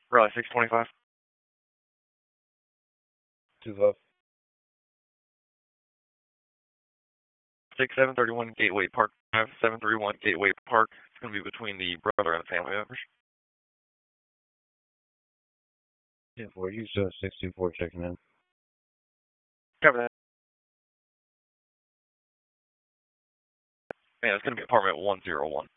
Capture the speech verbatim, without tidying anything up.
Raleigh six twenty-five. Two five. six seven thirty-one Gateway Park Drive, seven three one Gateway Park. It's going to be between the brother and the family members. Yeah, four. You uh, six two four checking in. Cover that. Yeah, it's going to be apartment one oh one.